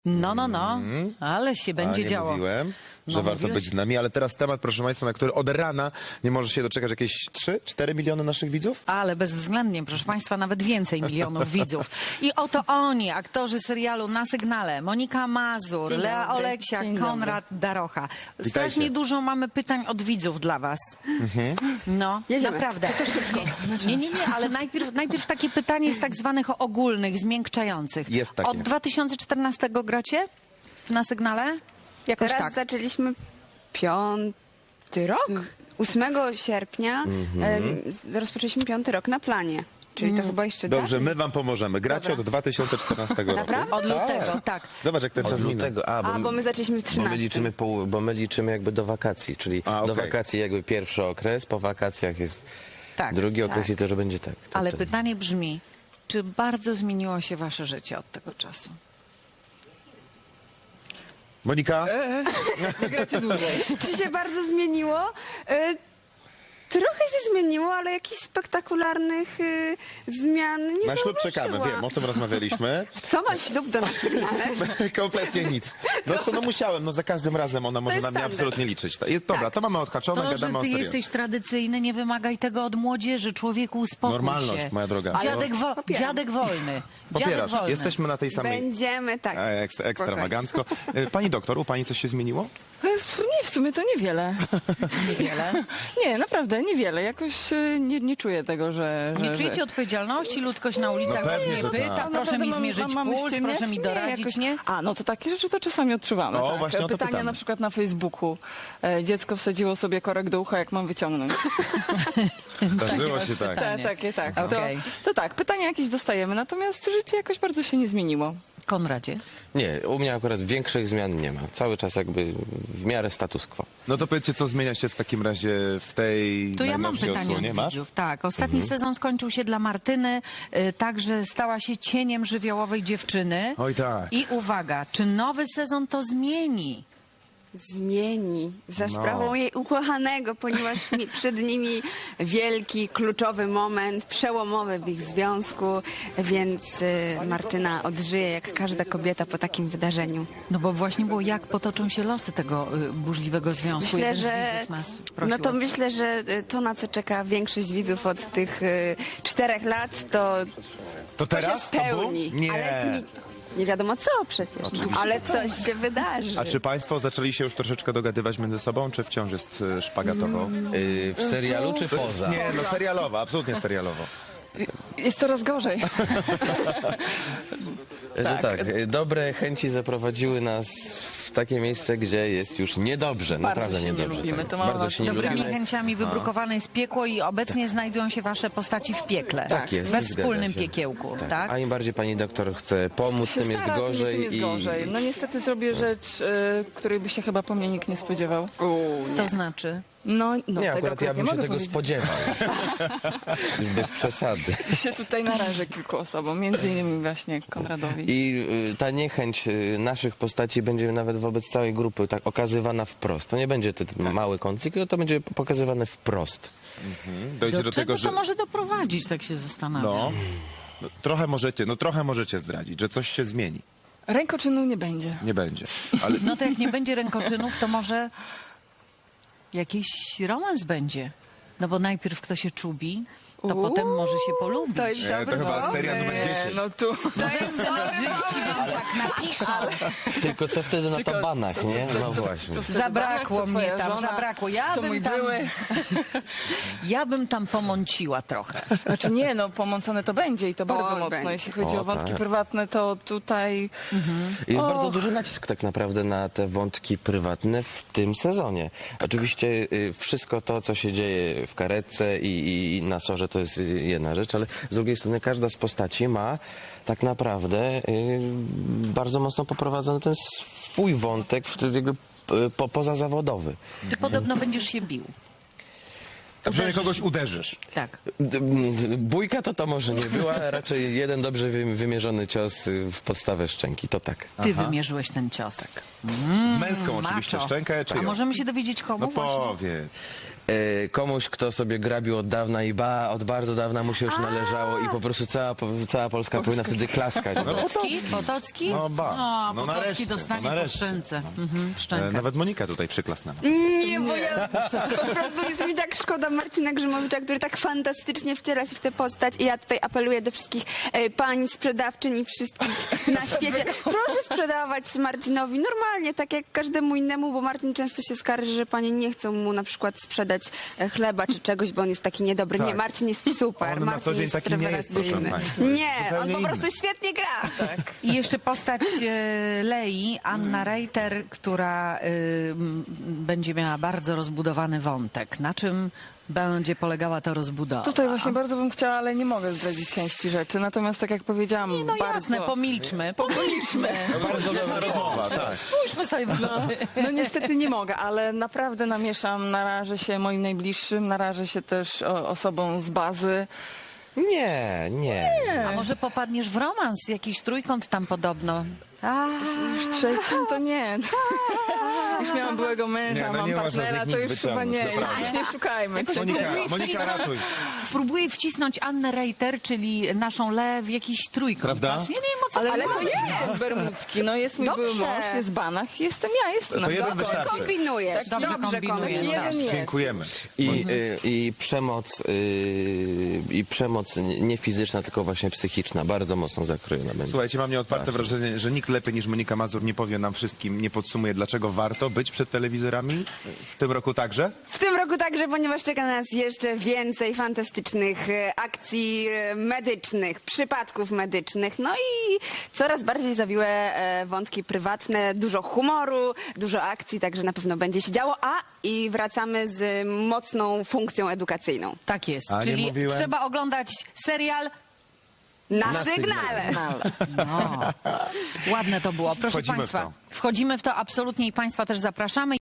No, ale się będzie nie działo. mówiłem, że No, warto mówiłeś. być z nami, ale teraz temat, proszę Państwa, na który od rana nie może się doczekać jakieś 3-4 miliony naszych widzów? Ale bezwzględnie, proszę Państwa, nawet więcej milionów widzów. I oto oni, aktorzy serialu Na Sygnale, Monika Mazur, Dzień Lea dobry. Oleksiak, Dzień dobry. Konrad Darocha. Witajcie. Strasznie dużo mamy pytań od widzów dla Was. No, Jedziemy. naprawdę. Nie, ale najpierw takie pytanie z tak zwanych ogólnych, zmiękczających. Jest takie. Od 2014 gracie Na Sygnale? Jakoś Teraz tak. zaczęliśmy 5. rok. 8 sierpnia rozpoczęliśmy 5. rok na planie. Czyli to chyba jeszcze Dobrze, dalej. my Wam pomożemy. Gracie od 2014 roku. Naprawdę? Od lutego, tak. Zobacz, jak ten czas Od minął. lutego, Bo my zaczęliśmy w 13. bo my liczymy jakby do wakacji, czyli A, do okej. wakacji jakby pierwszy okres, po wakacjach jest Tak, drugi okres tak. i to, że będzie tak. To Ale wtedy. pytanie brzmi, czy bardzo zmieniło się Wasze życie od tego czasu? Monika? Czy się bardzo zmieniło? Trochę się zmieniło, ale jakichś spektakularnych zmian nie Na ślub czekamy, zauważyłam. wiem, o tym rozmawialiśmy. Co ma ślub do nas sygnale? Kompletnie nic. No co, no musiałem, no za każdym razem ona może jest na mnie standard. absolutnie liczyć. Dobra, to mamy odhaczone, To, że gadamy o ty serialu. jesteś tradycyjny, nie wymagaj tego od młodzieży. Człowieku, uspokój Normalność, się. moja droga. Popieram. Dziadek wolny. Dziadek Popierasz, wolny. jesteśmy na tej samej... Będziemy tak. Ekstrawagancko. Pani doktor, u Pani coś się zmieniło? Nie, w sumie to niewiele. Niewiele. Nie, naprawdę niewiele. Jakoś nie czuję tego, że... Nie że- czujecie odpowiedzialności? Ludzkość na ulicach No pewnie, was że nie pyta, tak. proszę Naprawdę mi zmierzyć mamy puls, ściemniać? proszę mi doradzić, jakoś- nie? A, no to takie rzeczy to czasami odczuwamy. No, tak. właśnie o to Pytania pytamy. na przykład na Facebooku. Dziecko wsadziło sobie korek do ucha, jak mam wyciągnąć. Zdarzyło się tak. pytanie. Takie, tak. Okej. To tak, pytania jakieś dostajemy, natomiast życie jakoś bardzo się nie zmieniło. Konradzie. Nie, u mnie akurat większych zmian nie ma. Cały czas jakby w miarę status quo. No to powiedzcie, co zmienia się w takim razie w tej To ja mam najnowszej pytanie odsłonie. od Masz? widzów. Tak, ostatni sezon skończył się dla Martyny, także stała się cieniem żywiołowej dziewczyny. Oj tak. I uwaga, czy nowy sezon to zmieni? Zmieni za No. sprawą jej ukochanego, ponieważ przed nimi wielki, kluczowy moment, przełomowy w ich związku, więc Martyna odżyje jak każda kobieta po takim wydarzeniu. No bo właśnie było, jak potoczą się losy tego burzliwego związku. Myślę, Jeden z że, widzów nas prosił no to o- myślę, że to, na co czeka większość widzów od tych 4 lat, to To to się teraz? To był? spełni. Nie. Ale nie wiadomo co przecież, ale coś się wydarzy. A czy Państwo zaczęli się już troszeczkę dogadywać między sobą, czy wciąż jest szpagatowo? W serialu czy poza? Nie, no serialowo, absolutnie serialowo. Jest coraz gorzej. Że tak, dobre chęci zaprowadziły nas w takie miejsce, gdzie jest już niedobrze, naprawdę się nie niedobrze. lubimy, tak. to mamy Bardzo się nie Dobrymi lubimy. chęciami wybrukowane jest piekło i obecnie znajdują się wasze postaci w piekle. Tak jest, We zgadza wspólnym się. piekiełku, tak? A im bardziej pani doktor chce pomóc, Się tym jest stara, gorzej. tym jest gorzej. No niestety zrobię rzecz, której by się chyba po mnie nikt nie spodziewał. To znaczy... No Nie, tego akurat ja bym nie się mogę tego powiedzieć. spodziewał. Już bez przesady. Się tutaj narażę kilku osobom, między innymi właśnie Konradowi. I ta niechęć naszych postaci będzie nawet wobec całej grupy tak okazywana wprost. To nie będzie ten mały konflikt, tylko to będzie pokazywane wprost. Dojdzie Do do czego tego, że... to może doprowadzić, tak się zastanawiam. No, trochę możecie zdradzić, że coś się zmieni. Rękoczynu nie będzie. Nie będzie. Ale No to jak nie będzie rękoczynów, to może jakiś romans będzie. No bo najpierw kto się czubi, to potem może się polubić. To jest to dobry chyba pomysł. seria numer 10. No tu. To jest Scenarzyści więc tak napiszą. Tylko co wtedy na Tylko tabanach, nie? No właśnie. Co wtedy Zabrakło banach, co mnie twoja tam, żona, zabrakło. co mój były. Ja bym tam pomąciła trochę. Znaczy nie, no pomącone to będzie i to bardzo mocno. będzie. Jeśli chodzi O, o wątki tak. prywatne, to tutaj... Jest Och. bardzo duży nacisk tak naprawdę na te wątki prywatne w tym sezonie. Oczywiście wszystko to, co się dzieje w karetce i na sorze, to jest jedna rzecz, ale z drugiej strony każda z postaci ma tak naprawdę bardzo mocno poprowadzony ten swój wątek, jakby pozazawodowy. Ty podobno będziesz się bił. A przynajmniej kogoś uderzysz. Tak. Bójka to może nie była, raczej jeden dobrze wymierzony cios w podstawę szczęki, to tak. Ty wymierzyłeś ten cios. Męską oczywiście Macho. szczękę, czy A ją? możemy się dowiedzieć komu No właśnie? powiedz. komuś, kto sobie grabił od dawna i od bardzo dawna mu się już należało i po prostu cała Polska powinna wtedy klaskać. No, Potocki? No ba. No, No Potocki nareszcie, dostanie no po nareszcie. szczęce. W szczękę. Nawet Monika tutaj przyklasnęła. Nie, bo ja po prostu jest mi tak szkoda Marcina Grzymowicza, który tak fantastycznie wciela się w tę postać i ja tutaj apeluję do wszystkich pań sprzedawczyń i wszystkich na świecie. Proszę sprzedawać Marcinowi normalnie, tak jak każdemu innemu, bo Marcin często się skarży, że panie nie chcą mu na przykład sprzedać chleba czy czegoś, bo on jest taki niedobry. Tak. Nie, Marcin jest super. On na Marcin co dzień jest taki nie jest, proszę rewelacyjny. państwa. Jest Nie, on zupełnie po prostu inny. świetnie gra. I jeszcze postać Lei, Anna Reiter, która będzie miała bardzo rozbudowany wątek. Na czym będzie polegała ta rozbudowa? Tutaj właśnie bardzo bym chciała, ale nie mogę zdradzić części rzeczy. Natomiast tak jak powiedziałam, No bardzo... jasne, pomilczmy. Bardzo dobra rozmowa, tak. Spójrzmy sobie w oczy. No niestety nie mogę, ale naprawdę namieszam, narażę się moim najbliższym, narażę się też osobom z bazy. Nie. A może popadniesz w romans? Jakiś trójkąt tam podobno. Już trzecim to nie. Już miałam byłego męża, Nie, no mam nie można z partnera, nich to nic już chyba wyciągnąć, nie. naprawdę. Już nie szukajmy. Monika, ratuj. Spróbuję wcisnąć Annę Reiter, czyli naszą Le, w jakiś trójkąt. Prawda? Właśnie nie wiem, o co Ale chodzi. to jest bermudzki. No jest mój Dobrze. były mąż, jest Banach, jestem ja, jestem. To jeden Dobrze. wystarczy. Kombinujesz. Dobrze kombinujesz. Taki jeden jest. Dziękujemy. I przemoc nie fizyczna, tylko właśnie psychiczna, bardzo mocno zakrojona będzie. Słuchajcie, mam nieodparte wrażenie, że nikt lepiej niż Monika Mazur nie powie nam wszystkim, nie podsumuje, dlaczego warto być przed telewizorami w tym roku także. W tym roku także, ponieważ czeka na nas jeszcze więcej fantastycznych akcji medycznych, przypadków medycznych, no i coraz bardziej zawiłe wątki prywatne, dużo humoru, dużo akcji, także na pewno będzie się działo, i wracamy z mocną funkcją edukacyjną. Tak jest, A, nie czyli mówiłem. trzeba oglądać serial. Na sygnale! No. Ładne to było. Proszę Wchodzimy w Państwa, to. wchodzimy w to absolutnie i Państwa też zapraszamy.